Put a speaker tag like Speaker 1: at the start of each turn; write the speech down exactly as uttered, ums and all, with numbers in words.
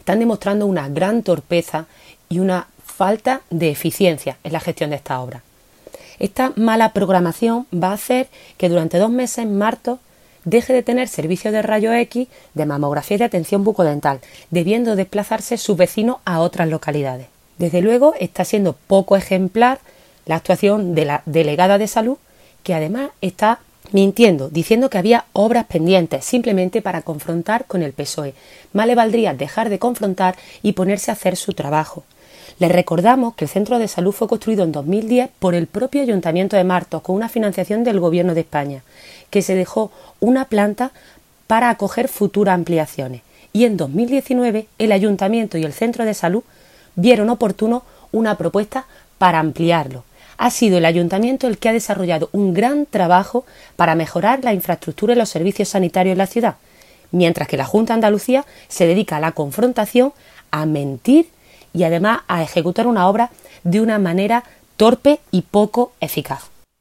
Speaker 1: están demostrando una gran torpeza y una falta de eficiencia en la gestión de esta obra. Esta mala programación va a hacer que durante dos meses Martos deje de tener servicios de rayos X, de mamografía y de atención bucodental, debiendo desplazarse sus vecinos a otras localidades. Desde luego está siendo poco ejemplar la actuación de la delegada de salud, que además está mintiendo, diciendo que había obras pendientes simplemente para confrontar con el P S O E. Más le valdría dejar de confrontar y ponerse a hacer su trabajo. Les recordamos que el centro de salud fue construido en dos mil diez por el propio Ayuntamiento de Martos con una financiación del Gobierno de España, que se dejó una planta para acoger futuras ampliaciones. Y en dos mil diecinueve el Ayuntamiento y el centro de salud vieron oportuno una propuesta para ampliarlo. Ha sido el Ayuntamiento el que ha desarrollado un gran trabajo para mejorar la infraestructura y los servicios sanitarios en la ciudad, mientras que la Junta de Andalucía se dedica a la confrontación, a mentir y además a ejecutar una obra de una manera torpe y poco eficaz.